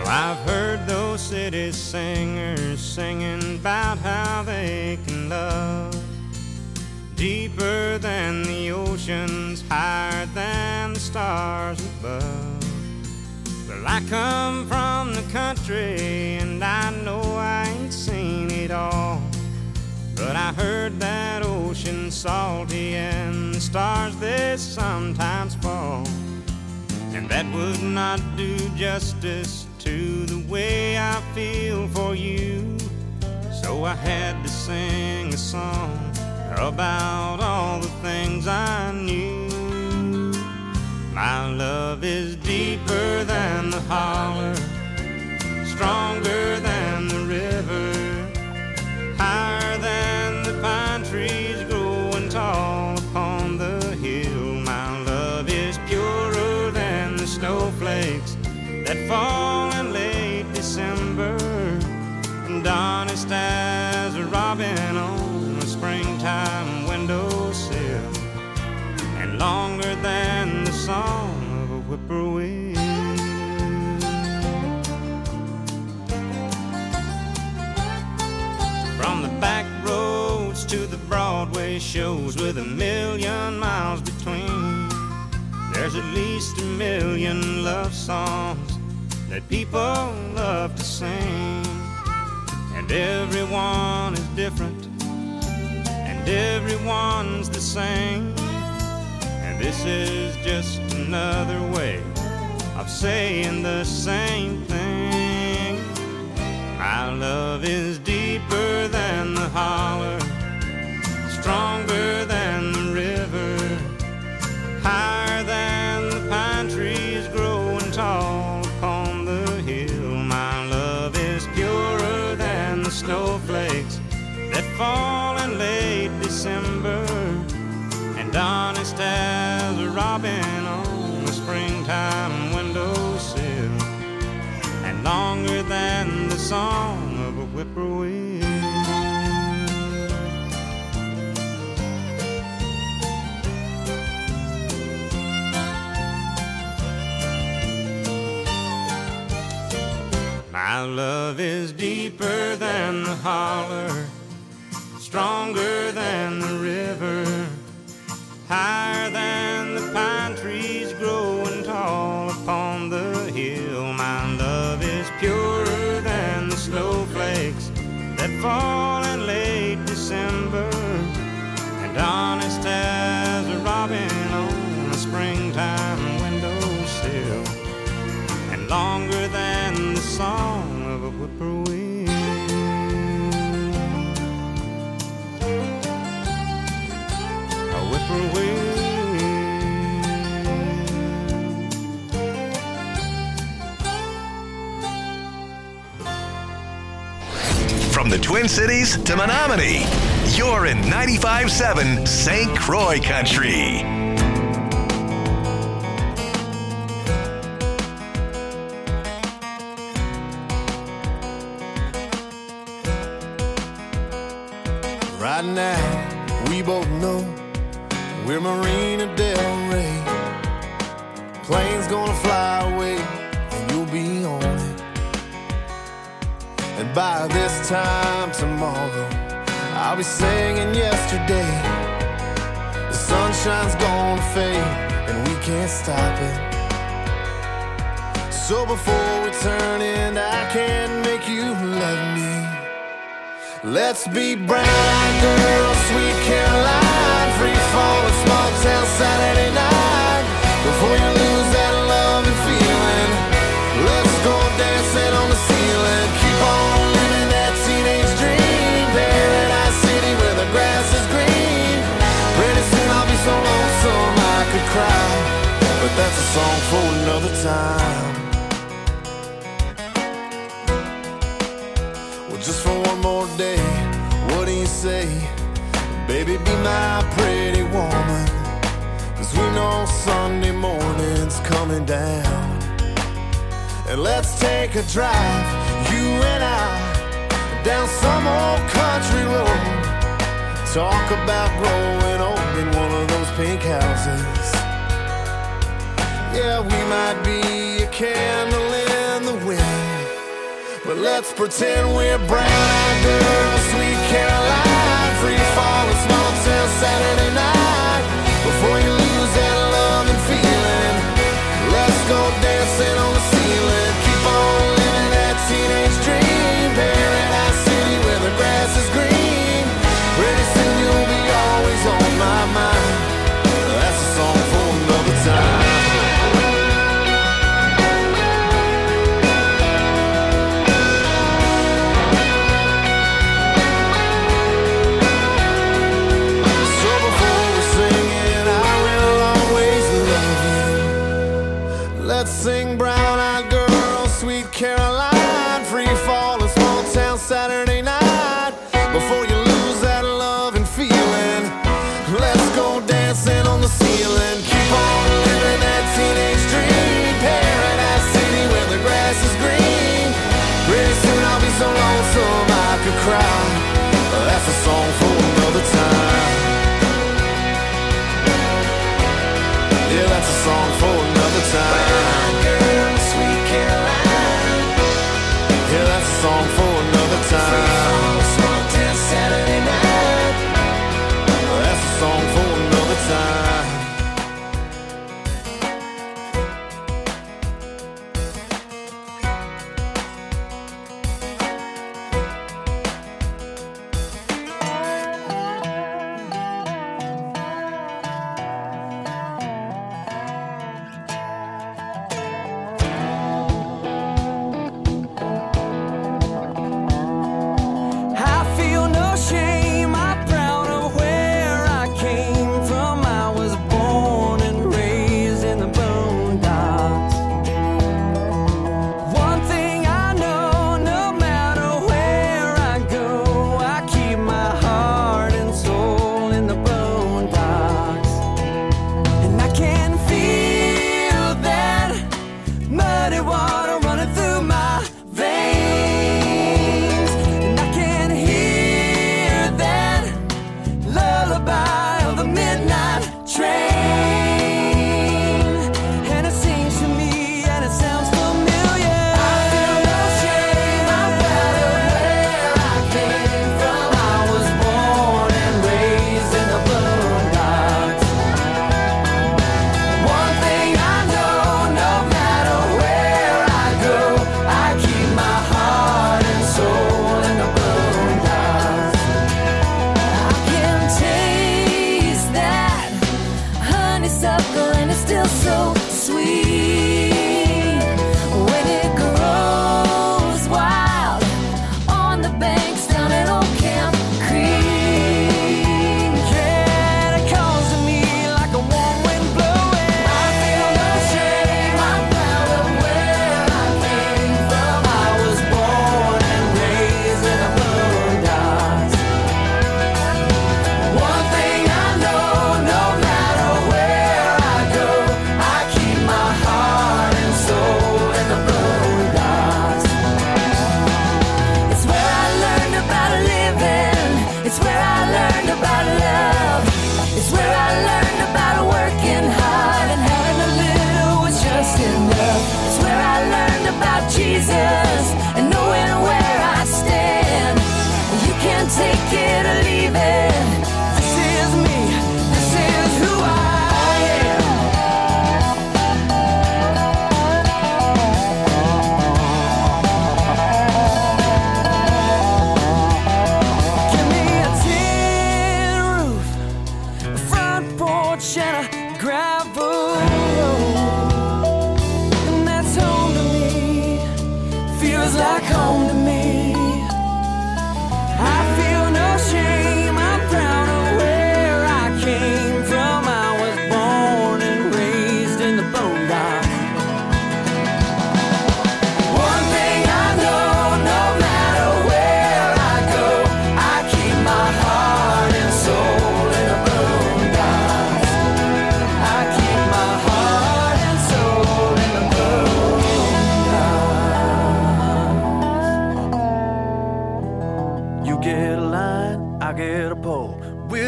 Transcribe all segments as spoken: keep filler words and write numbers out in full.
I've heard those city singers singing about how they can love deeper than the oceans, higher than the stars above. Well, I come from the country and I know I ain't seen it all, but I heard that ocean salty and the stars they sometimes fall, and that would not do justice to the way I feel for you. So I had to sing a song about all the things I knew. My love is deeper than the holler, stronger than the river, higher than the pine trees growing tall upon the hill. My love is purer than the snowflakes that fall in late December, and honest as a robin on a springtime windowsill, and longer than the song of a whippoorwill. From the back roads to the Broadway shows with a million miles between, there's at least a million love songs that people love to sing, and everyone is different and everyone's the same, and this is just another way of saying the same thing. My love is deeper than the holler, stronger than the river, higher than the pine trees growing tall upon the hill. My love is purer than the snowflakes that fall in late December, and honest as a robin on a springtime windowsill, and longer than the song of a whippoorwill. My love is deeper than the holler, stronger than the river, higher than the pine trees growing tall upon the hill. My love is purer than the snowflakes that fall in late December, and honest as a robin on a springtime windowsill, and longer than the song of a whippoorwill. A whippoorwill. From the Twin Cities to Menominee, you're in ninety-five point seven Saint Croix Country. Right now, we both know we're Marina Del Rey. Plane's gonna fly away, and you'll be on it. And by this time tomorrow, I'll be singing yesterday. The sunshine's gonna fade, and we can't stop it. So before we turn in, I can't make you love me. Let's be brown girls, sweet Caroline, free fall, a small town Saturday night. Before you lose that love and feeling, let's go dancing on the ceiling. Keep on living that teenage dream, Paradise City where the grass is green. Pretty soon I'll be so lonesome I could cry, but that's a song for another time. Well, just for one more day, what do you say? Baby, be my pretty woman, 'cause we know Sunday morning's coming down. And let's take a drive, you and I, down some old country road. Talk about growing old in one of those pink houses. Yeah, we might be a candle in the wind, But let's pretend we're brown-eyed girls, sweet Caroline, free falling small town Saturday night. Before you lose that love and feeling, let's go dancing on the ceiling. Keep on living that teenage dream, Paradise City where the grass is green. Pretty soon you'll be always on my mind. That's a song for another time. Let's sing brown-eyed girl, sweet Caroline, free falling small town Saturday night. Before you lose that love and feeling, let's go dancing on the ceiling. Keep on living that teenage dream, Paradise City where the grass is green. Pretty soon I'll be so lonesome I could cry. That's a song for another time. Yeah, that's a song for another time. Brown-eyed girl, sweet Caroline. Yeah, that's a song for another time. Small town Saturday night. That's a song for another time. Heart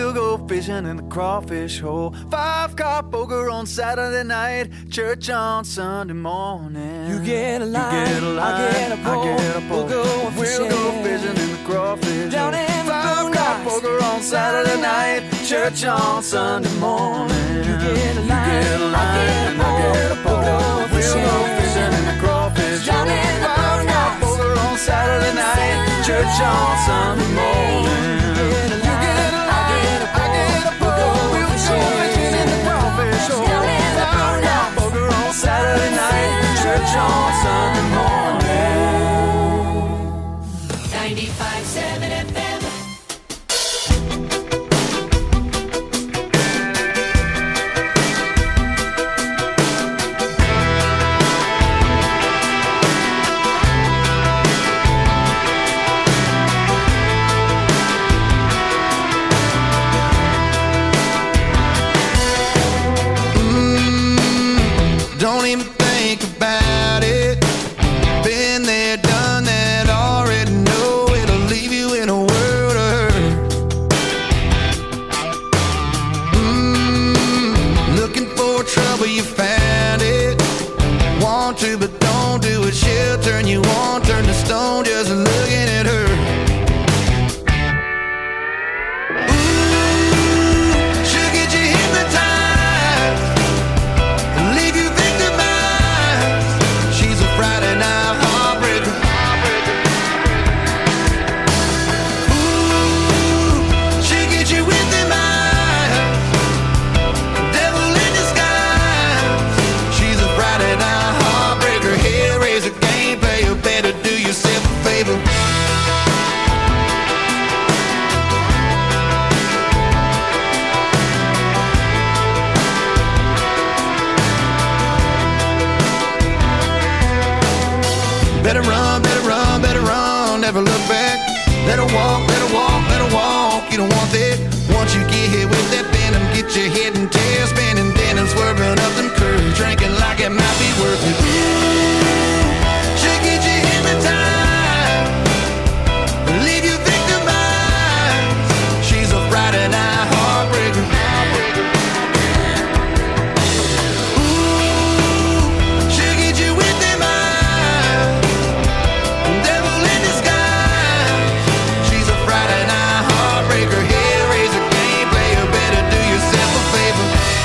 We'll go fishing in the crawfish hole. Five-car poker on Saturday night. Church on Sunday morning. You get a line, you get a line, I get a pole. I get a pole. We'll go fishing, we'll go fishing in the crawfish down hole. in the Five-car poker on Saturday night. Church on Sunday morning. You get a line, you get a line, I get a pole. We'll go fishing, we'll go fishing in the crawfish down hole. in the Five-car poker on Saturday night. Church on Sunday morning. You get a line, I get a pole. We'll go fishing in the crawfish hole. Five-car poker on Saturday night. Church on Sunday morning. ninety-five seven F M. Don't even think about it. Been there, done that, already know it'll leave you in a world of hurt. Mm, looking for trouble, you found it. Want to, but don't do it. She'll turn you on, turn to stone just looking at her. Ooh, she'll get you hypnotized, leave you victimized. She's a Friday night heartbreaker. Ooh, she'll get you with them eyes, devil in disguise. She's a Friday night heartbreaker. Hellraiser, gameplay, you better do yourself a favor. Better run, better run, better run, never look back. Let her walk, let her walk, let her walk. You don't want that. Once you get hit with that venom, get your head and tail spinning, then and swerving up them curves, drinking like it might be worth it. She'll get you hypnotized, leave you victimized. She's a Friday night heartbreaker. Ooh, she'll get you with them eyes, devil in disguise. She's a Friday night heartbreaker. Hellraiser, gameplay, you better do yourself a favor.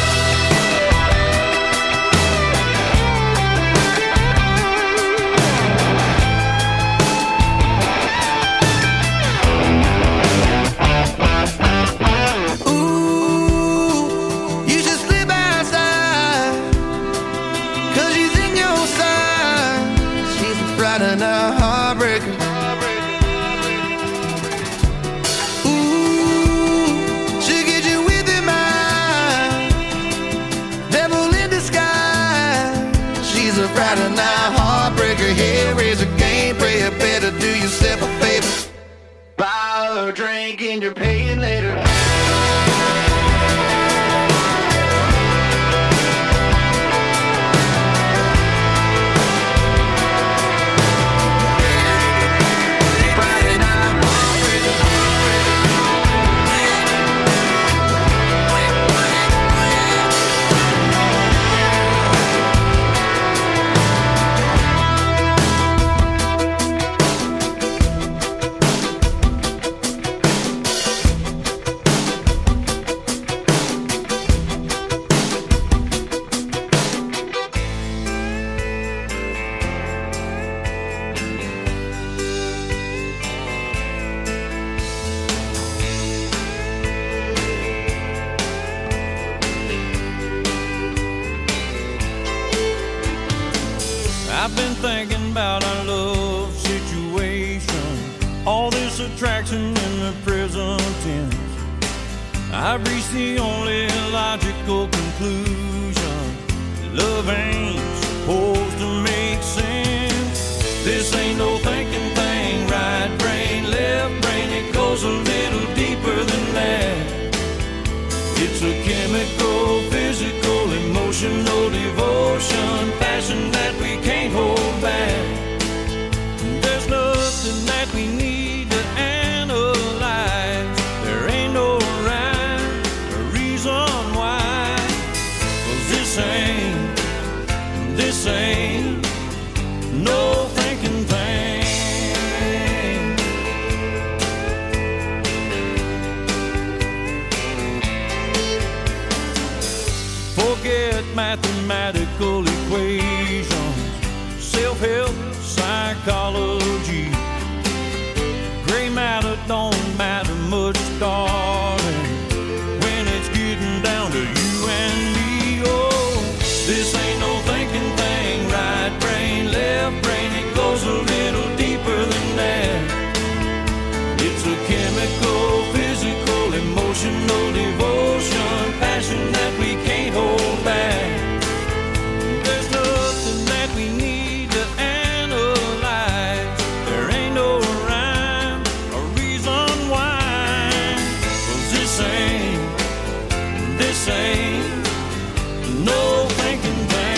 Ooh, you should slip outside, 'cause she's in your side. She's a Friday night heartbreaker. Ooh, she'll get you with her mind, devil in disguise. She's a Friday night heartbreaker. Hellraiser, gameplay, you better do yourself a favor. Buy her a drink and you're paying later. Friday night heartbreaker. I've been thinking about our love situation, all this attraction in the present tense. I've reached the only logical conclusion: love ain't supposed to make sense. This ain't no thinking thing, right brain, left brain, it goes a little deeper than that. It's a chemical, physical, emotional devotion, passion that we can't hold back. There's nothing that we need to analyze. There ain't no rhyme set mathematical equations, self-help, psychology. Gray matter don't matter much, darling, when it's getting down to you and me. Oh, this ain't no thinking thing, right brain, left brain, it goes a little deeper than that. It's a chemical, physical, emotional devotion, passion that we can't hold back. There's nothing that we need to analyze. There ain't no rhyme or reason why. 'Cause this ain't, this ain't no thinking thing.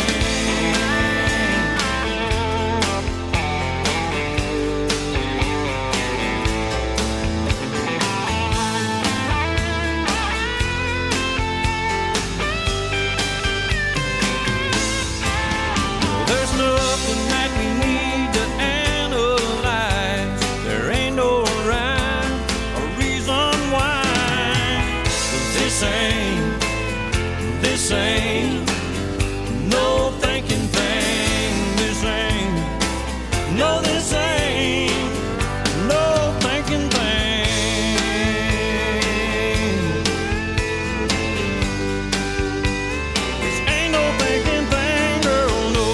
There's nothing that we need to analyze. There ain't no rhyme or reason why. 'Cause this ain't, this ain't no thinking thing. This ain't, no, this ain't no thinking thing. This ain't no thinking thing, girl, no.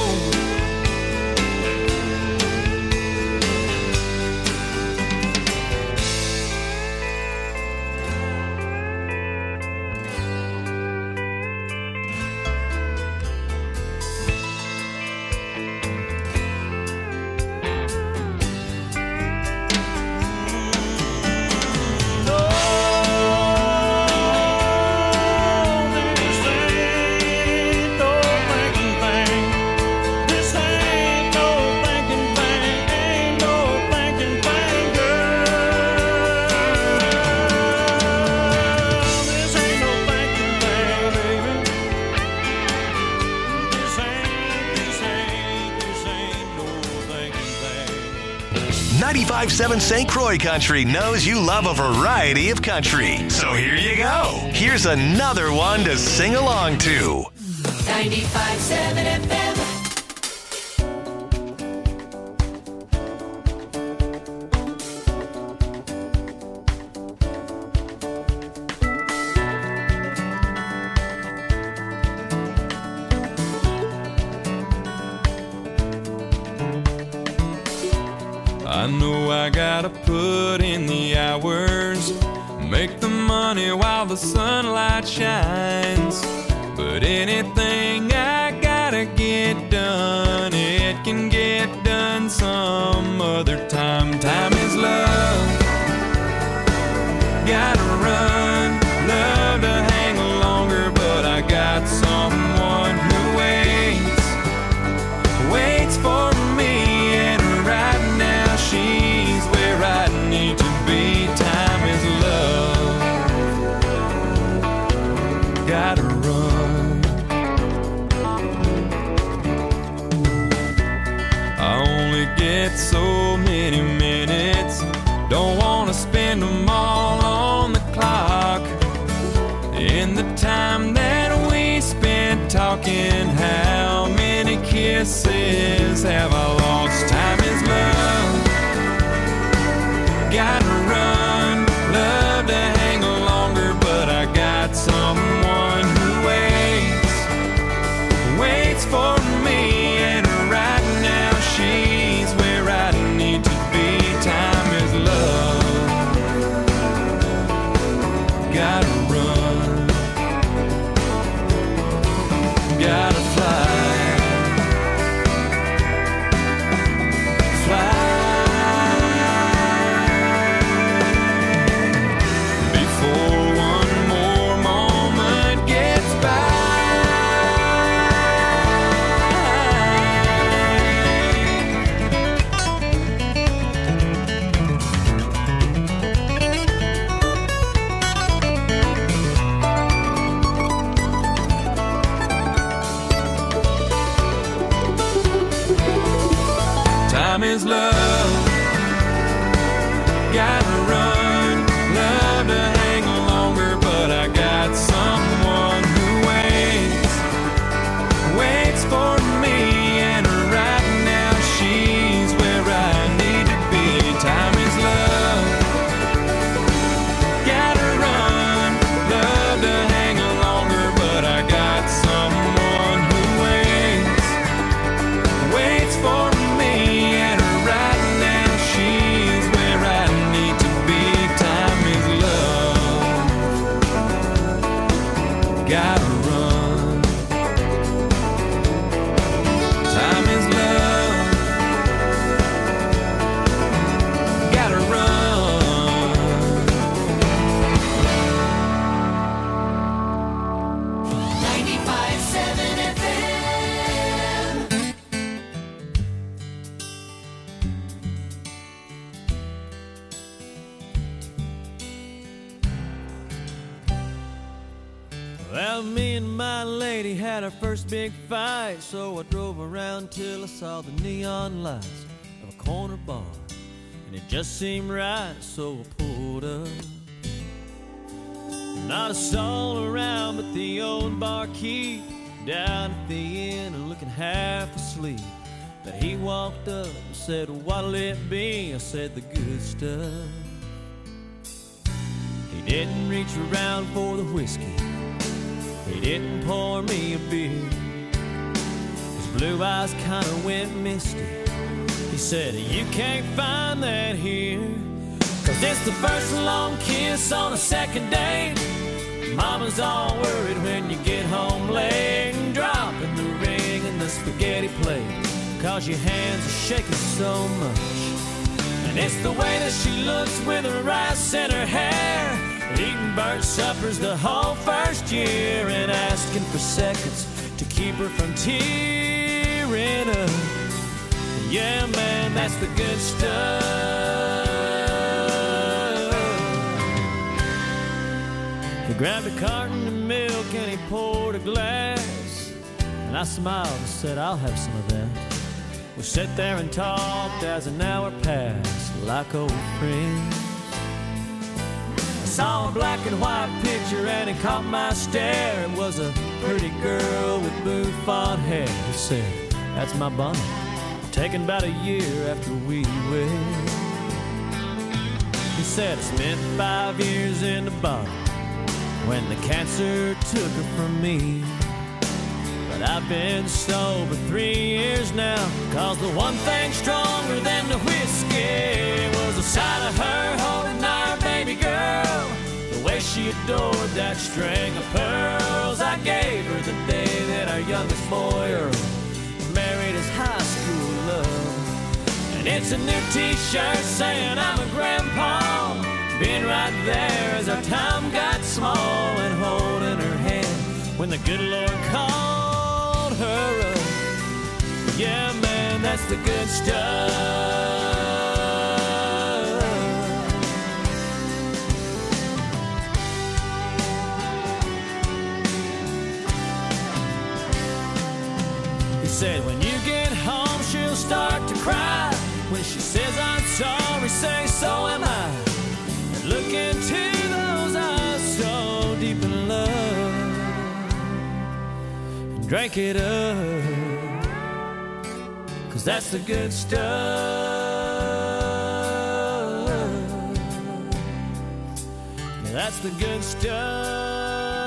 ninety-five point seven Saint Croix Country knows you love a variety of country. So here you go. Here's another one to sing along to. ninety-five point seven F M. I know I gotta put in the hours, make the money while the sunlight shines. But anything I gotta get done, it can get done some other time. Time is love, gotta run, love to hang longer, but I got someone who waits, waits for me, and right now she's where I need to be. Time is love, gotta run. I only get so many minutes, don't wanna spend them all on the clock. In the time that we spent talking, how many kisses have I lost? Time is love, gotta run, love to hang longer, but I got someone who waits, waits for me, and right now she's where I need to be. Time is love, gotta run, gotta fly, fly. Before one more moment gets by. Time is love, gotta run, love to hang longer, but I got someone who waits, gotta run. Time is love, gotta run. ninety-five seven F M. Well, me and my lady had our first big fight, so I drove around till I saw the neon lights of a corner bar, and it just seemed right, so I pulled up. Not a soul around but the old barkeep down at the inn and looking half asleep. But he walked up and said, "What'll it be?" I said, "The good stuff." He didn't reach around for the whiskey, he didn't pour me a beer. His blue eyes kinda went misty. He said, "You can't find that here, 'cause it's the first long kiss on a second date. Mama's all worried when you get home late, and dropping the ring in the spaghetti plate, 'cause your hands are shaking so much. And it's the way that she looks with her rice in her hair, eating burnt suppers the whole first year, and asking for seconds to keep her from tearing up. Yeah, man, that's the good stuff." He grabbed a carton of milk and he poured a glass, and I smiled and said, "I'll have some of that." We sat there and talked as an hour passed like old friends. I saw a black and white picture and it caught my stare. It was a pretty girl with bouffant hair. He said, "That's my Bonnie, taken about a year after we wed." He said, "I spent five years in the bottom when the cancer took her from me. But I've been sober three years now, 'cause the one thing stronger than the whiskey was the sight of her holding our baby girl, the way she adored that string of pearls I gave her the day that our youngest boy Earl married his high school love. And it's a new t-shirt saying I'm a grandpa, being right there as our time got small, and holding her hand when the good Lord called her up. Yeah, man, that's the good stuff. He said, "When you get home, she'll start to cry. When she says I'm sorry, say so am I. And look into those eyes so deep in love, and drink it up, 'cause that's the good stuff. Yeah, that's the good stuff."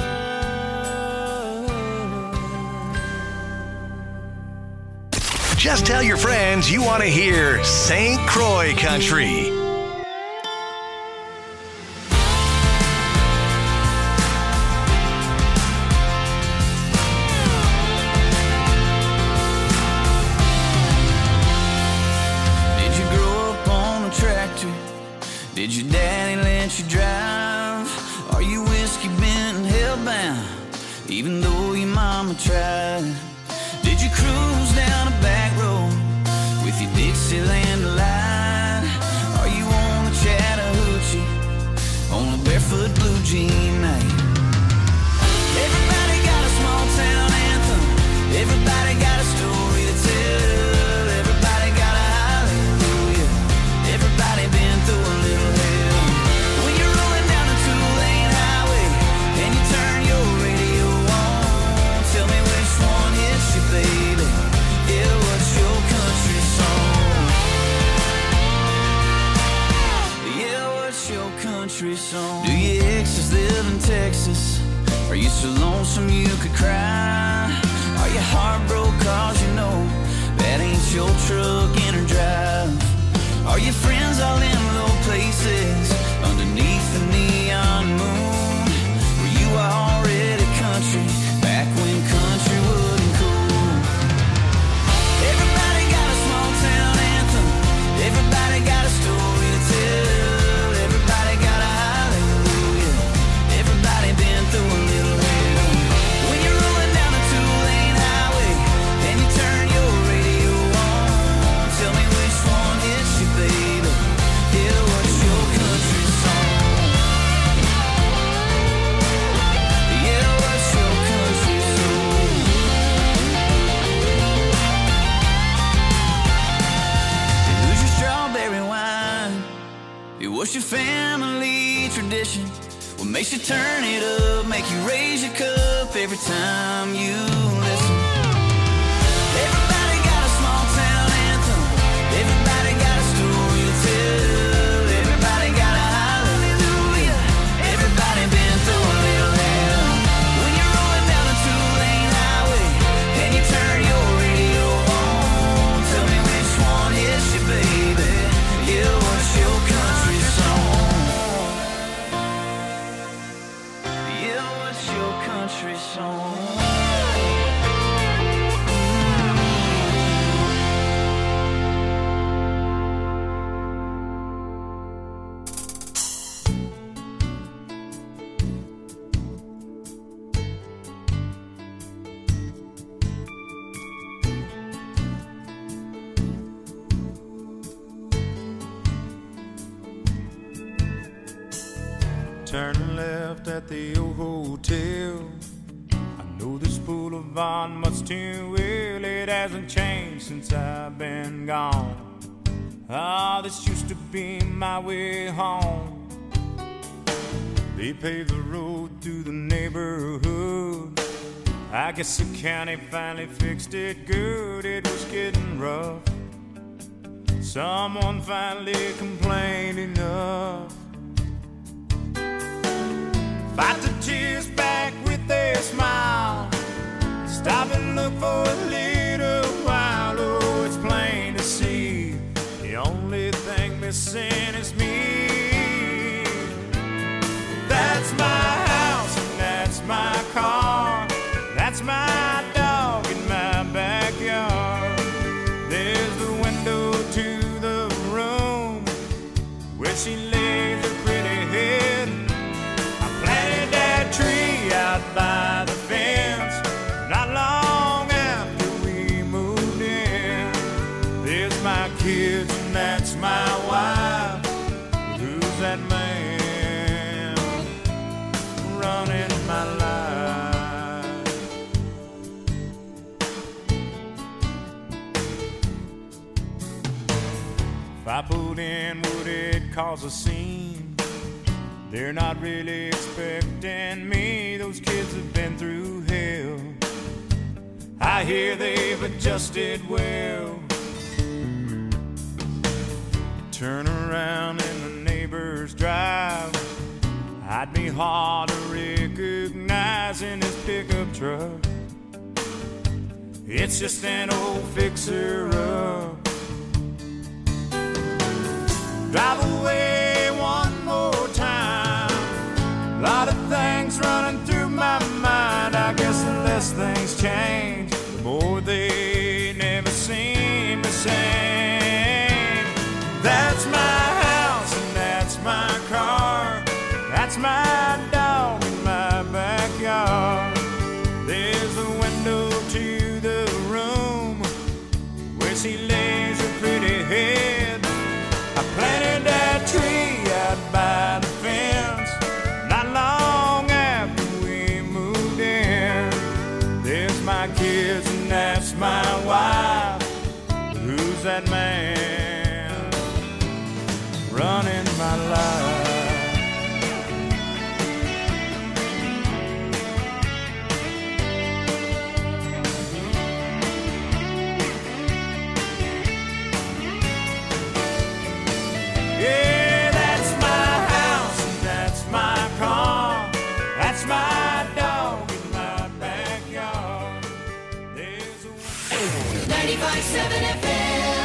Just tell your friends you want to hear Saint Croix Country. Did you grow up on a tractor? Did your daddy let you drive? Are you whiskey bent and hellbound, even though your mama tried? Did you cruise down a back road with your Dixieland light? Are you on the Chattahoochee on a barefoot blue jean night? Everybody got a small town anthem, everybody got a story to tell, everybody got a hallelujah, everybody been through a little hell. When you're rolling down a two-lane highway and you turn your radio on, tell me which one hits you, baby. Yeah, what's your country song? Yeah, what's your country song? Do your exes live in Texas? Are you so lonesome you could cry? Are you heartbroken 'cause you know that ain't your truck in her drive? Are your friends all in low places underneath the neon moon? Were you already country turn it up, make you raise your cup every time you listen. Everybody got a small town anthem. Everybody got a story to tell. Everybody got a hallelujah. Everybody been through a little hell. When you're rolling down a two-lane highway and you turn your radio on, tell me which one hits you, baby. Yeah, what's your country song? Yeah, what's your country song? Turn left at the old hotel. I know this boulevard much too well. It hasn't changed since I've been gone. Ah, this used to be my way home. They paved the road through the neighborhood. I guess the county finally fixed it good. It was getting rough. Someone finally complained enough. Fight the tears back with a smile. Stop and look for a little while. Oh, it's plain to see the only thing missing is me. That's my house and that's my car. That's my dog in my backyard. There's the window to the room where she lays her pretty head. Tree out by the fence. Not long after we moved in. There's my kids and that's my wife. Who's that man running my life? If I put in, would it cause a scene? They're not really expecting me. Those kids have been through hell. I hear they've adjusted well. Turn around in the neighbor's drive. I'd be hard to recognize in his pickup truck. It's just an old fixer-up. Drive away one more time. A lot of things running through my mind. I guess the less things change, the more they never seem the same. That's my house and that's my car. That's my dog in my backyard. There's a window to the room where she lays her pretty head. I planted that tree out by the fence. Not long after we moved in. There's my kids and that's my wife. Who's that man running my life? Yeah, that's my house and that's my car. That's my dog in my backyard. There's a ninety-five point seven F M.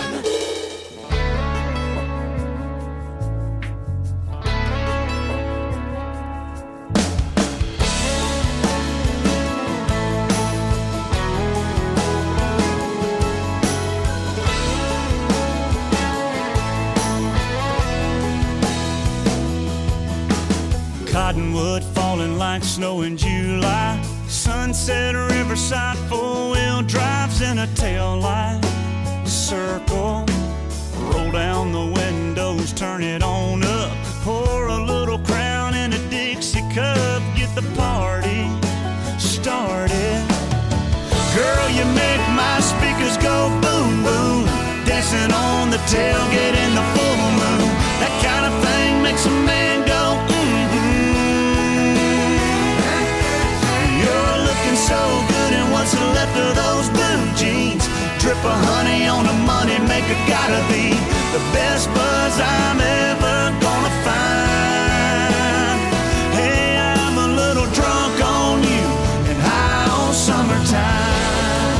Cottonwood falling like snow in July. Sunset Riverside, four-wheel drives in a tail light. Circle, roll down the windows, turn it on up. Pour a little Crown in a Dixie cup. Get the party started. Girl, you make my speakers go boom, boom. Dancing on the tailgate in the full moon. That kind of thing makes a man go mm-hmm. I'm ever gonna find. Hey, I'm a little drunk on you and high on summertime.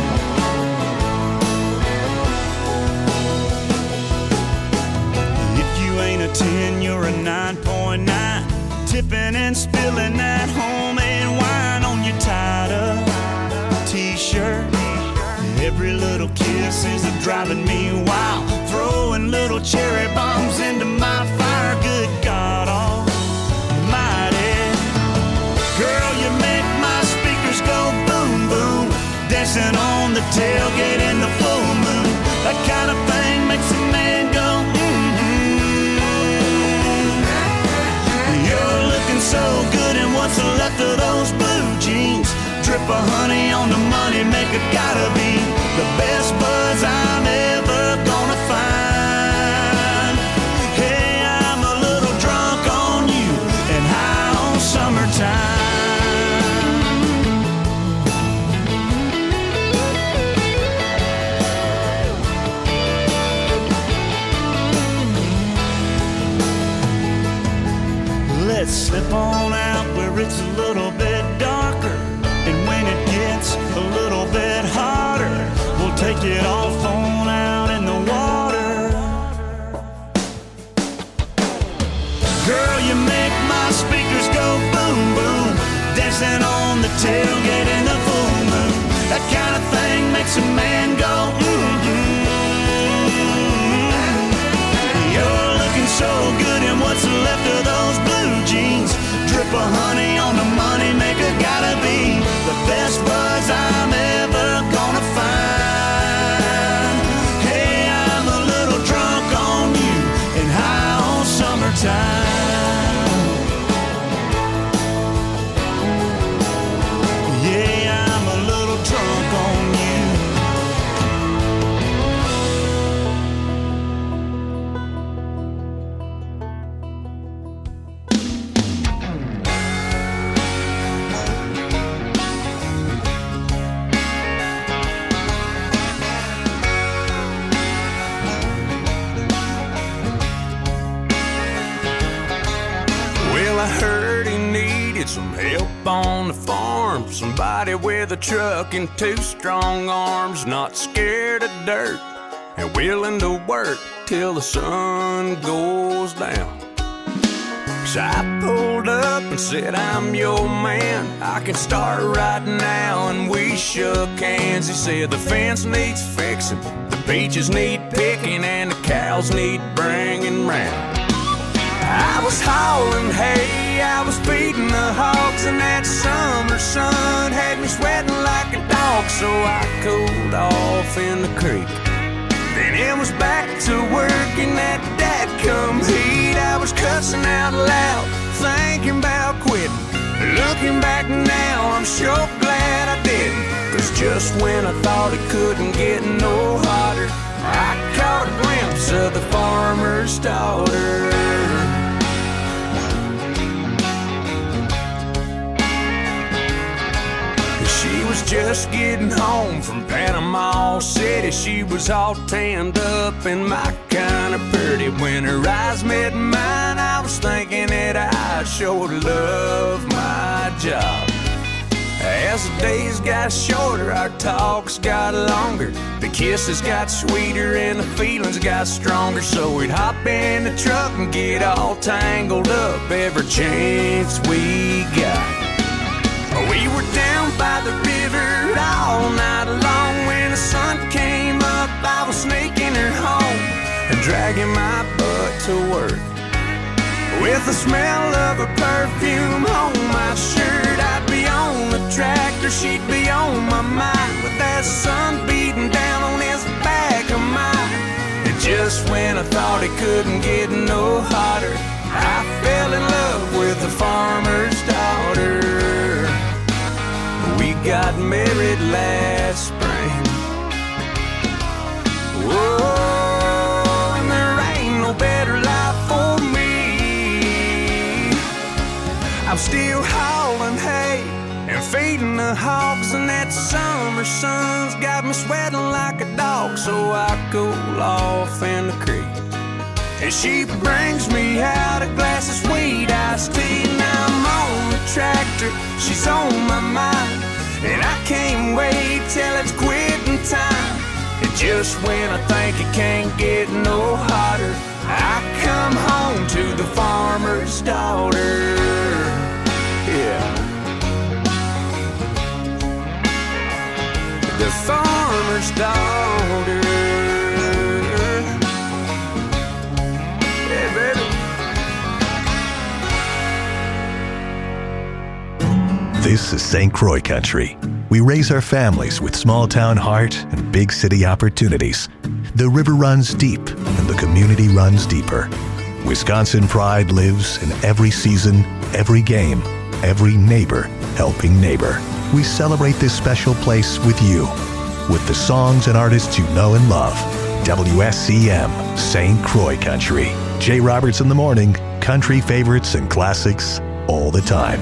If you ain't a ten, you're a nine point nine. Tipping and spilling that homemade wine on your tied-up t-shirt. Every little kiss is a driving me wild. Throwing little cherry bombs into my fire. Good God almighty. Girl, you make my speakers go boom, boom. Dancing on the tailgate in the full moon. That kind of thing makes a man go so good, and what's left of those blue jeans? Drip of honey on the money maker, gotta be the best buzz I'm ever gonna find. Hey, I'm a little drunk on you and high on summertime. Let's slip on out where it's a little bit darker, and when it gets a little bit hotter, we'll take it off on out in the water. Girl, you make my speakers go boom, boom. Dancing on the tailgate in the full moon. That kind of thing makes a man go mm-hmm. You're looking so good, and what's left of those blue jeans? Drip of honey on the money maker, gotta be the best buzz I'm ever gonna find. Hey, I'm a little drunk on you and high on summertime. Yeah, I'm a little drunk on you. I heard he needed some help on the farm. Somebody with a truck and two strong arms, not scared of dirt and willing to work till the sun goes down. So I pulled up and said, I'm your man, I can start right now. And we shook hands. He said the fence needs fixing, the peaches need picking, and the cows need bringing round. I was hauling hay, I was feeding the hogs, and that summer sun had me sweating like a dog. So I cooled off in the creek, then it was back to work in that dadgum heat. I was cussing out loud, thinking about quitting. Looking back now, I'm sure glad I didn't, 'cause just when I thought it couldn't get no hotter, I caught a glimpse of the farmer's daughter. She was just getting home from Panama City. She was all tanned up and my kind of pretty. When her eyes met mine, I was thinking that I sure love my job. As the days got shorter, our talks got longer. The kisses got sweeter and the feelings got stronger. So we'd hop in the truck and get all tangled up every chance we got. We were down by the river all night long. When the sun came up, I was sneaking her home and dragging my butt to work. With the smell of her perfume on my shirt, I'd be on the tractor, she'd be on my mind, with that sun beating down on this back of mine. And just when I thought it couldn't get no hotter, I fell in love with the farmer's daughter. We got married last spring. Whoa, and there ain't no better life for me. I'm still hauling hay and feeding the hogs, and that summer sun's got me sweating like a dog. So I cool off in the creek, And she brings me out a glass of sweet iced tea. Now I'm on the tractor, she's on my mind, and I can't wait till it's quitting time. And just when I think it can't get no hotter, I come home to the farmer's daughter. Yeah. The farmer's daughter. Yeah, baby. This is Saint Croix country. We raise our families with small-town heart and big city opportunities. The river runs deep, and the community runs deeper. Wisconsin pride lives in every season, every game, every neighbor helping neighbor. We celebrate this special place with you, with the songs and artists you know and love. W S C M, Saint Croix country. Jay Roberts in the morning, country favorites and classics all the time.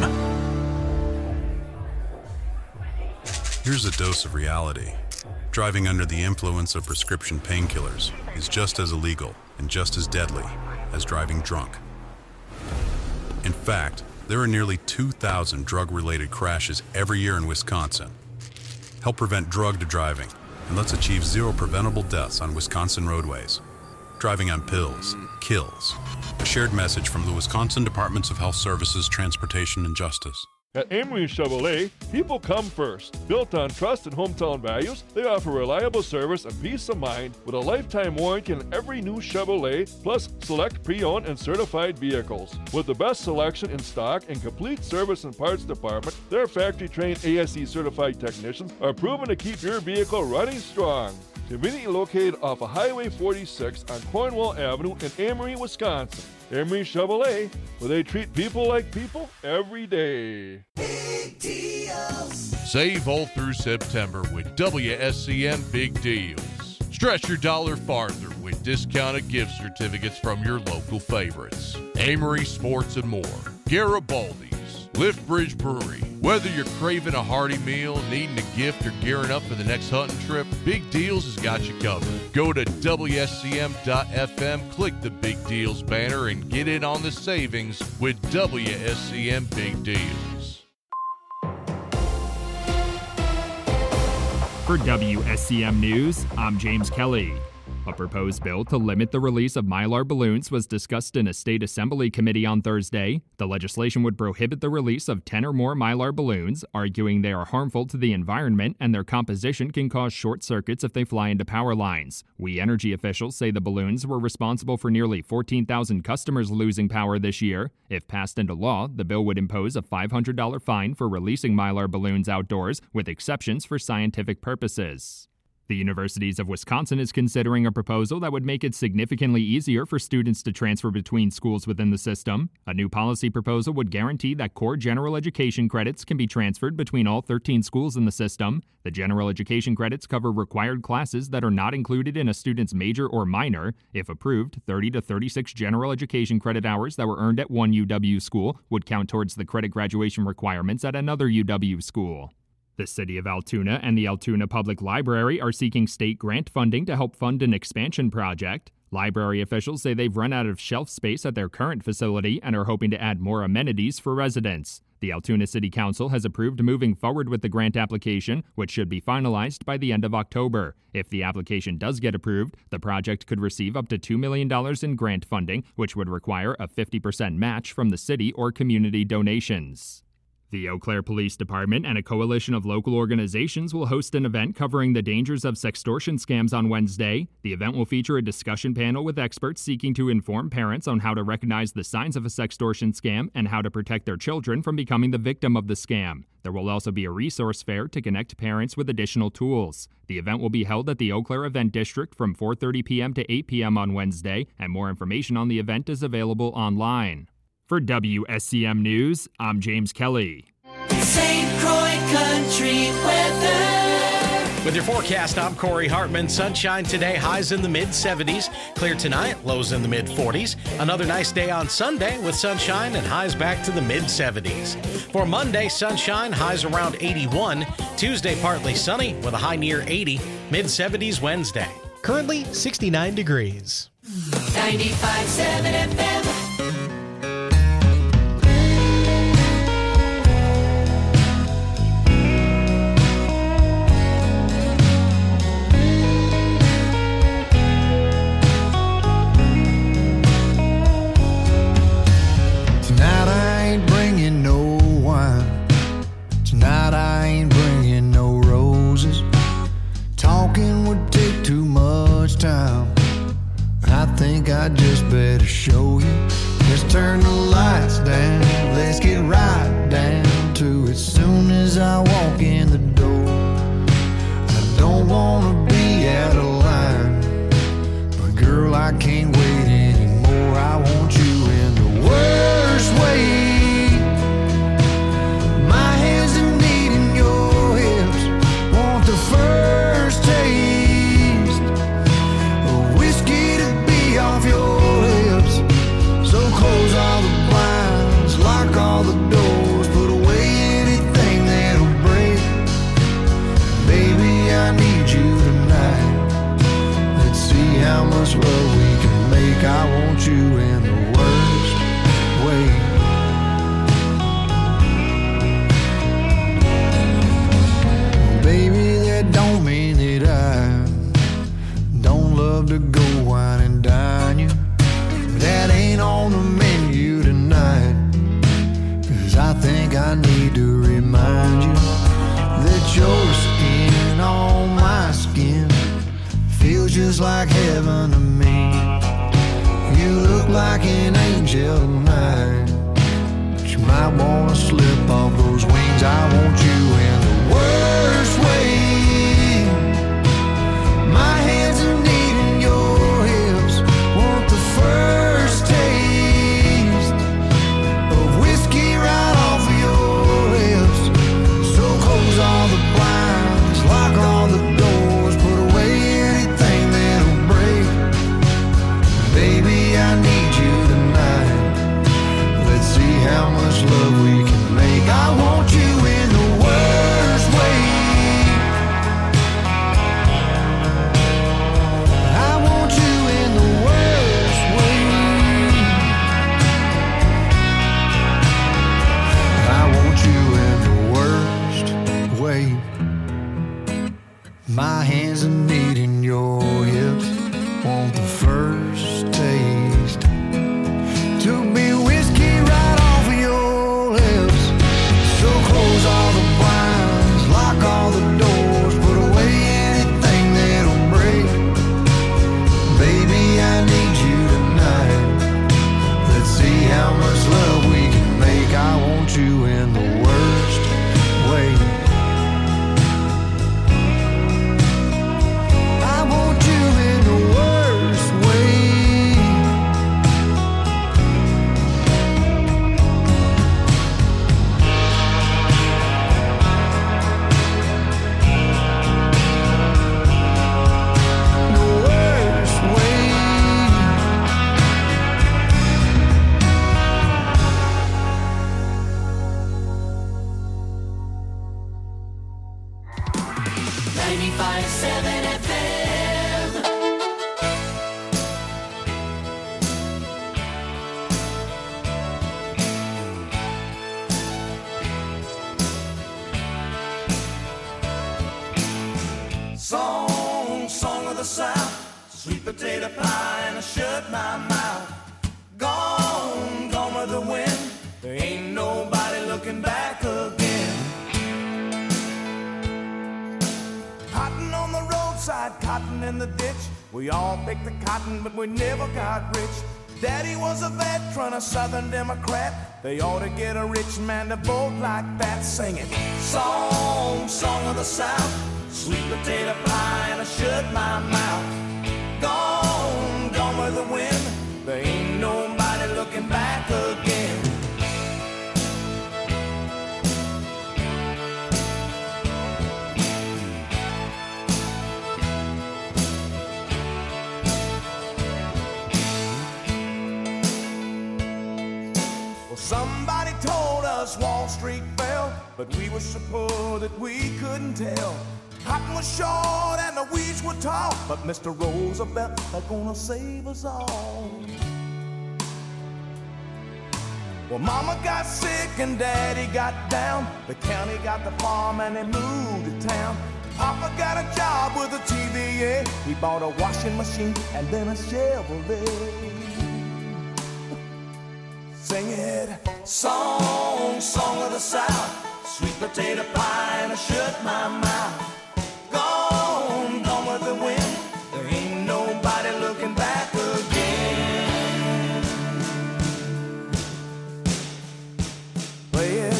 Here's a dose of reality. Driving under the influence of prescription painkillers is just as illegal and just as deadly as driving drunk. In fact, there are nearly two thousand drug-related crashes every year in Wisconsin. Help prevent drug driving, and let's achieve zero preventable deaths on Wisconsin roadways. Driving on pills kills. A shared message from the Wisconsin Departments of Health Services, Transportation, and Justice. At Amory Chevrolet, people come first. Built on trust and hometown values, they offer reliable service and peace of mind with a lifetime warranty on every new Chevrolet, plus select pre-owned and certified vehicles. With the best selection in stock and complete service and parts department, their factory-trained A S E certified technicians are proven to keep your vehicle running strong. Conveniently located off of Highway forty-six on Cornwall Avenue in Amory, Wisconsin. Amory Chevrolet, where they treat people like people every day. Big deals. Save all through September with W S C M Big Deals. Stretch your dollar farther with discounted gift certificates from your local favorites. Amory Sports and More, Garibaldi's, Liftbridge Brewery. Whether you're craving a hearty meal, needing a gift, or gearing up for the next hunting trip, Big Deals has got you covered. Go to W S C M dot F M, click the Big Deals banner, and get in on the savings with W S C M Big Deals. For W S C M News, I'm James Kelly. A proposed bill to limit the release of Mylar balloons was discussed in a state assembly committee on Thursday. The legislation would prohibit the release of ten or more Mylar balloons, arguing they are harmful to the environment and their composition can cause short circuits if they fly into power lines. We Energy officials say the balloons were responsible for nearly fourteen thousand customers losing power this year. If passed into law, the bill would impose a five hundred dollars fine for releasing Mylar balloons outdoors, with exceptions for scientific purposes. The Universities of Wisconsin is considering a proposal that would make it significantly easier for students to transfer between schools within the system. A new policy proposal would guarantee that core general education credits can be transferred between all thirteen schools in the system. The general education credits cover required classes that are not included in a student's major or minor. If approved, thirty to thirty-six general education credit hours that were earned at one U W school would count towards the credit graduation requirements at another U W school. The City of Altoona and the Altoona Public Library are seeking state grant funding to help fund an expansion project. Library officials say they've run out of shelf space at their current facility and are hoping to add more amenities for residents. The Altoona City Council has approved moving forward with the grant application, which should be finalized by the end of October. If the application does get approved, the project could receive up to two million dollars in grant funding, which would require a fifty percent match from the city or community donations. The Eau Claire Police Department and a coalition of local organizations will host an event covering the dangers of sextortion scams on Wednesday. The event will feature a discussion panel with experts seeking to inform parents on how to recognize the signs of a sextortion scam and how to protect their children from becoming the victim of the scam. There will also be a resource fair to connect parents with additional tools. The event will be held at the Eau Claire Event District from four thirty p.m. to eight p.m. on Wednesday, and more information on the event is available online. For W S C M News, I'm James Kelly. Saint Croix Country weather. With your forecast, I'm Corey Hartman. Sunshine today, highs in the mid seventies. Clear tonight, lows in the mid forties. Another nice day on Sunday with sunshine and highs back to the mid seventies. For Monday, sunshine, highs around eighty-one. Tuesday, partly sunny with a high near eighty. mid seventies Wednesday. Currently sixty-nine degrees. ninety-five seven F M. Tonight I ain't bringing no wine. Tonight I ain't bringing no roses. Talking would take too much time. I think I just better show you. Let's turn the lights down. Let's get right down to it. Soon as I walk in the door, I don't wanna be out of line, but girl, I can't wait anymore. I want you in the worst way. My hands are needing your hips. Want the first taste of whiskey to be off your lips. So close all the blinds, lock all the doors, put away anything that'll break. Baby, I need you tonight. Let's see how much love we can make. I want you in the worst way. Baby, that don't mean that I don't love to go wine and dine you. That ain't on the menu tonight. Cause I think I need to remind you that your skin on my skin feels just like heaven to me. You look like an angel tonight, but you might wanna slip off those wings. I want you in the worst way. My hands are needing your hips. Want the first taste of whiskey right off of your lips. So close all the blinds, lock all the doors, put away anything that'll break. Baby, I need you tonight. Let's see how much love we can make. I want you in the worst way. I want you in the worst way. I want you in the worst way. My hands are needing your hips. Want the first taste to be whiskey right off of your lips. So close all the blinds, lock all the doors, put away anything that'll break. Baby, I need you tonight. Let's see how much love we can make. I want you in the worst way. I want you in the worst way. The worst way. ninety-five seven F M. Song, song of the South, sweet potato pie, and I shut my mouth. Gone, gone with the wind. There ain't nobody looking back again. Cotton on the roadside, cotton in the ditch. We all picked the cotton, but we never got rich. Daddy was a veteran, a Southern Democrat. They ought to get a rich man to vote like that, singing song, song of the South, sweet potato pie, and I shut my mouth. Gone, gone with the wind. There ain't nobody looking back again. Well, somebody told us Wall Street fell, but we were so poor that we couldn't tell. Cotton was short and the weeds were tall, but Mister Roosevelt is gonna save us all. Well, Mama got sick and Daddy got down. The county got the farm and they moved to town. Papa got a job with a T V A. He bought a washing machine and then a Chevrolet. Sing it, song, song of the South, sweet potato pie and I shut my mouth. Gone, gone with the wind, there ain't nobody looking back again. Play it.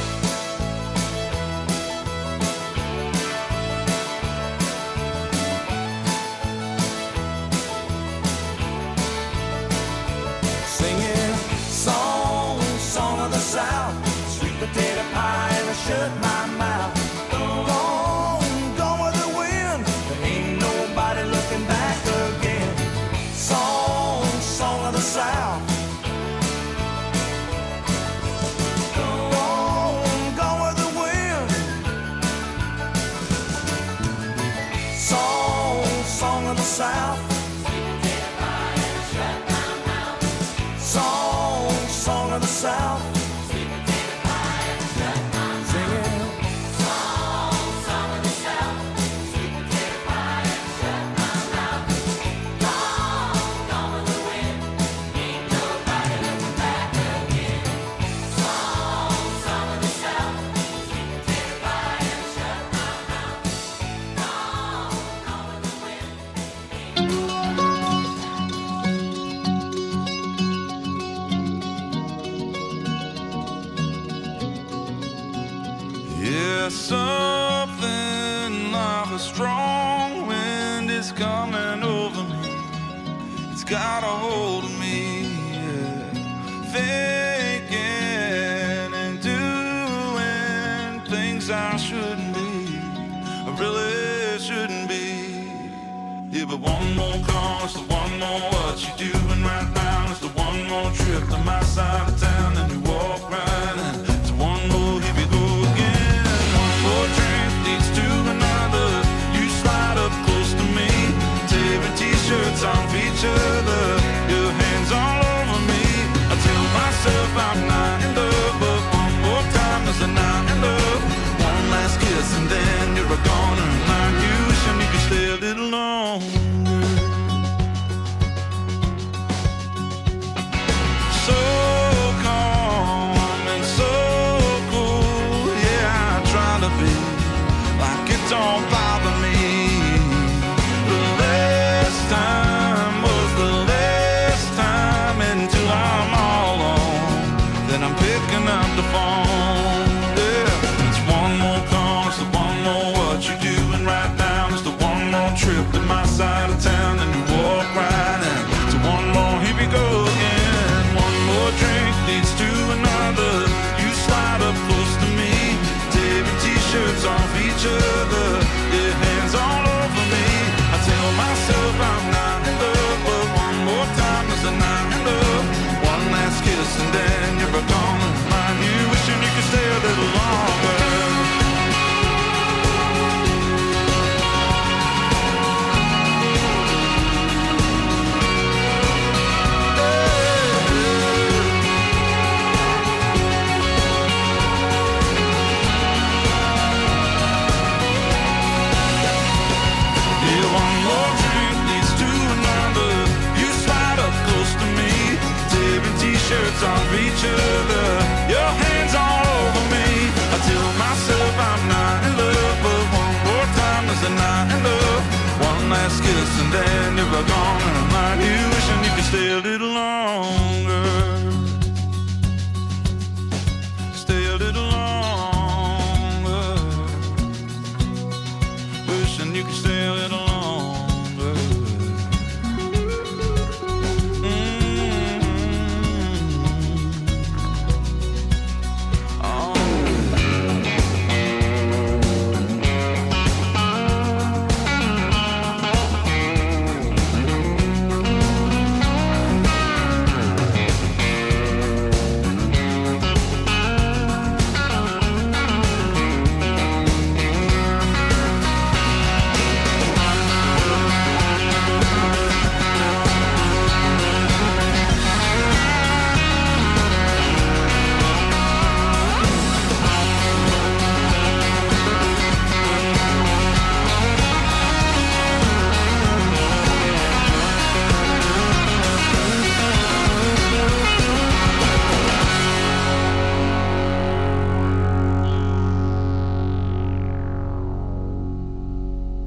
South, sweet potato pie and I shut my mouth. Gone, gone with the wind, there ain't nobody looking back again. Song, song of the South. Gone, gone with the wind. Song, song of the South. Sweet potato pie and I shut my mouth. Song, song of the South. Something like a strong wind is coming over me. It's got a hold of me, yeah. Thinking and doing things I shouldn't be, I really shouldn't be. Yeah, but one more call is the one more what you doing right now. It's the one more trip to my side of town and you walk right in. It's one more, here we go again. One drink leads to another. You slide up close to me, tearing t-shirts off each other. Your hands all over me. I tell myself I'm not in love, but one more time is a not in love. One last kiss and then you're a goner. Like you wishing you could stay a little longer. So calm and so cool, yeah, I try to be like it don't bother me. The last time was the last time until I'm all alone. Then I'm picking up the phone. Yeah, it's one more call, it's the one more what you doing right now. It's the one more trip to my side of town and you walk right in. It's one more, here we go again. One more drink leads to another. You slide up close to me, tearing t-shirts off each other. Your hands all over me. I tell myself I'm not in love, but one more time is a not in love. One last kiss and then you're gone. Mind you wishing you could stay a little longer. Shirts off each other, your hands all over me. I tell myself I'm not in love, but one more time is a not in love. One last kiss and then you're gone, and I'm like you wishing you could stay a little longer. Stay a little longer. Wishing you could stay a little longer.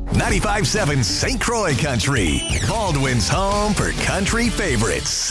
ninety-five point seven Saint Croix Country, Baldwin's home for country favorites.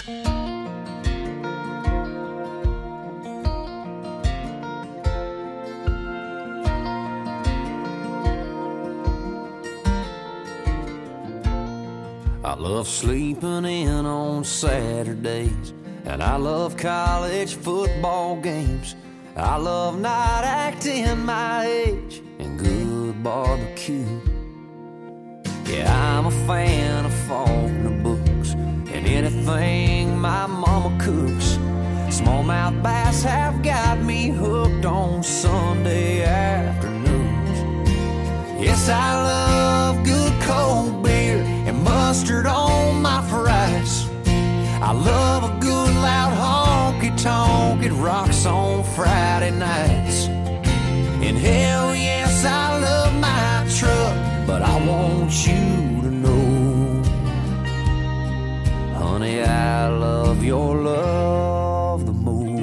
I love sleeping in on Saturdays, and I love college football games. I love not acting my age and good barbecue. Yeah, I'm a fan of Faulkner books and anything my mama cooks. Smallmouth bass have got me hooked on Sunday afternoons. Yes, I love good cold beer and mustard on my fries. I love a good loud honky-tonk, it rocks on Friday nights. And hell yes, I love my truck, but I want you to know, honey, I love your love the most.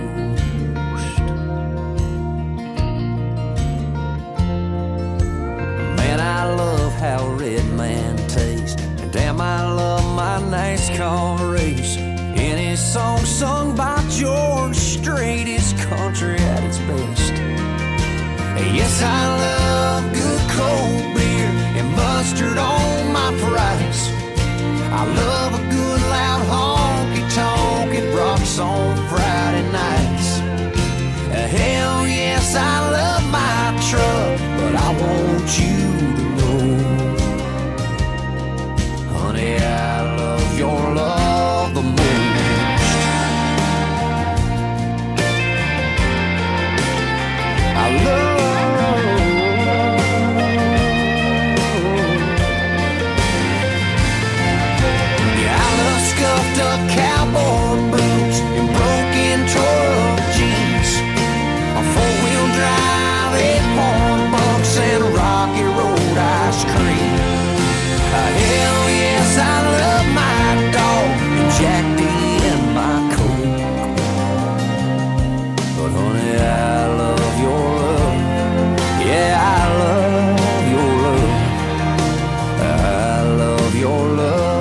Man, I love how Red Man tastes, and damn, I love my NASCAR race. Any song sung by George Strait is country at its best. Yes, I love good cold beer and mustard on my fries. I love a good loud honky-tonk, it rocks on Friday nights. Hell yes, I love my truck, but I want you to know, honey, I love your love the most. I love scuffed up cowboy boots and broken tore-up jeans, a four-wheel drive, eight-point bucks, and Rocky Road ice cream. Uh, hell yes, I love my dog and Jack D and my Coke. But honey, I love your love. Yeah, I love your love. I love your love.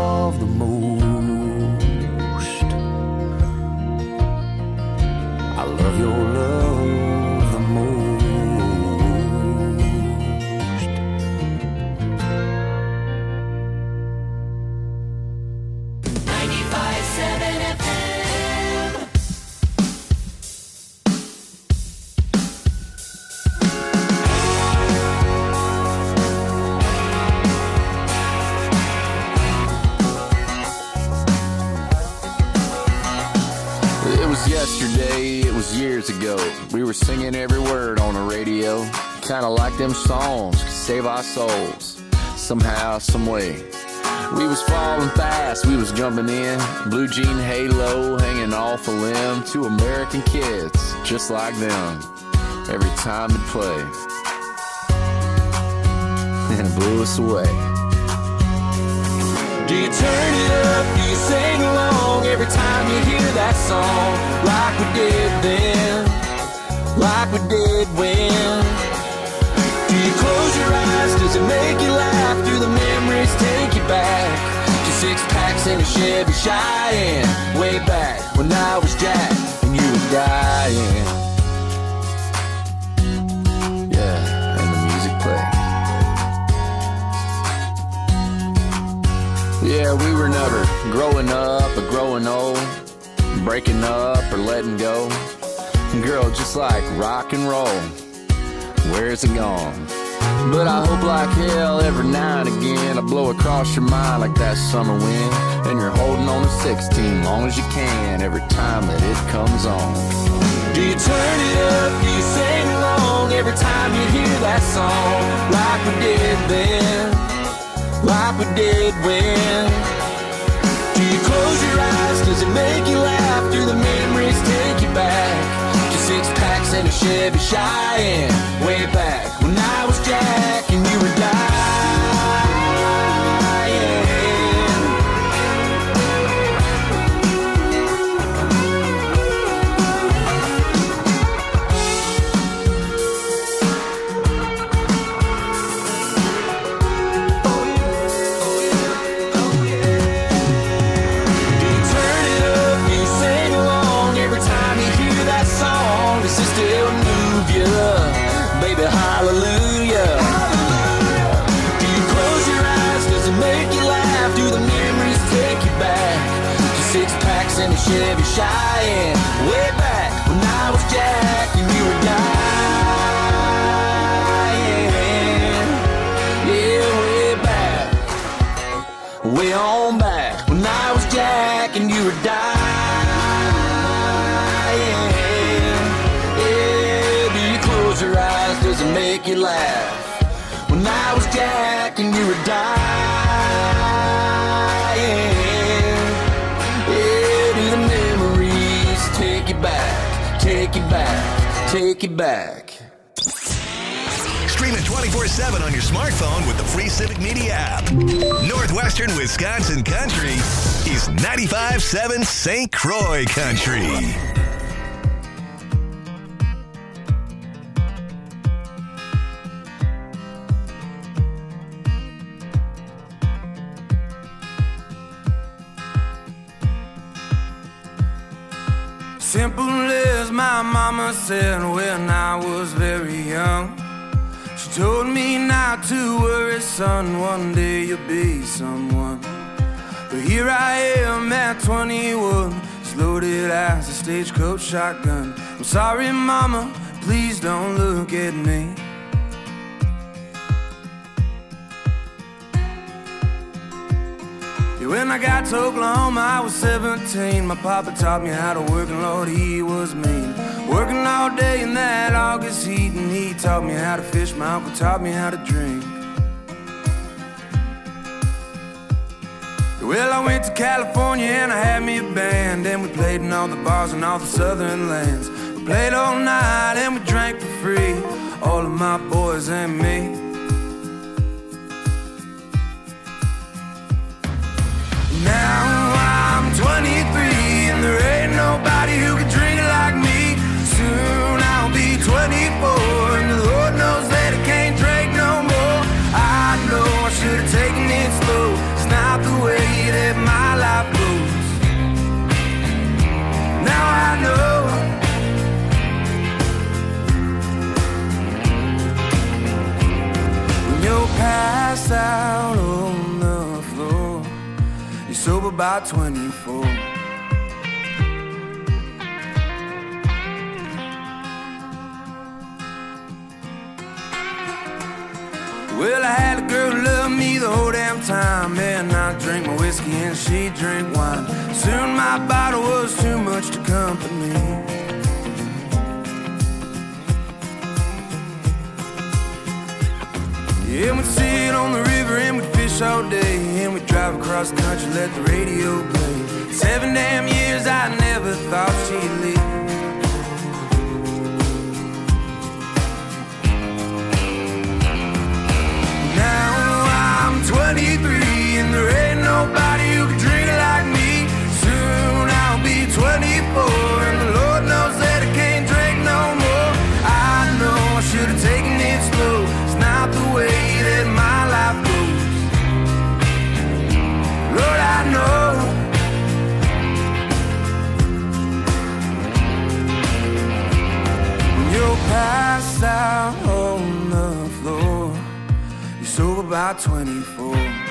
Ago, we were singing every word on the radio, kinda like them songs could save our souls somehow, some way. We was falling fast, we was jumping in, blue jean halo hanging off a limb, two American kids just like them every time it played, and it blew us away. Do you turn it up, do you sing along every time you hear that song, like we did then, like we did when? Do you close your eyes, does it make you laugh, do the memories take you back to six packs in a Chevy Cheyenne, way back when I was Jack and you were dying? Yeah, and the music played. Yeah, we were never growing up or growing old, breaking up or letting go. Girl, just like rock and roll, where's it gone? But I hope like hell every now and again I blow across your mind like that summer wind, and you're holding on to sixteen long as you can every time that it comes on. Do you turn it up, do you sing along every time you hear that song, like we did then, like we did when? Do you close your eyes, does it make you laugh, do the memories take you back to six packs and a Chevy Cheyenne, way back when I was Jack and you were dying? Chevy Cheyenne. Way back when I was Jack and you were dying. Yeah, way back, way on back when I was Jack and you were dying. Yeah, do you close your eyes? Does it make you laugh? When I was Jack and you were dying. Yeah, do the memories take you back, take you back, take you back. Stream it twenty-four seven on your smartphone with the free Civic Media app. Northwestern Wisconsin Country is ninety-five point seven Saint Croix Country. Simple as my mama said when I was very young. She told me not to worry, son, one day you'll be someone. But here I am at twenty-one, as loaded as a stagecoach shotgun. I'm sorry, mama, please don't look at me. When I got to Oklahoma, I was seventeen. My papa taught me how to work, and Lord, he was mean. Working all day in that August heat, and he taught me how to fish. My uncle taught me how to drink. Well, I went to California and I had me a band, and we played in all the bars and all the southern lands. We played all night and we drank for free, all of my boys and me. Now I'm twenty-three and there ain't nobody who can drink it like me. Soon I'll be twenty-four and the Lord knows that I can't drink no more. I know I should have taken it slow. It's not the way that my life goes. Now I know. When you're passed out on the floor, you're sober by twenty-four. Well, I had a girl who loved me the whole damn time, and I drank my whiskey and she drank wine. Soon my bottle was too much to comfort me. Yeah, we'd sit on the river and we'd fish all day, and we'd drive across the country, let the radio play. Seven damn years I never thought she'd leave. Now I'm twenty-three and there ain't nobody who can drink it like me. Soon I'll be twenty-four and the Lord knows that I can't drink no more. I know I should have taken it slow. It's not the way that my life goes. Lord, I know. When you're passed out on the floor, you're sober by twenty-four.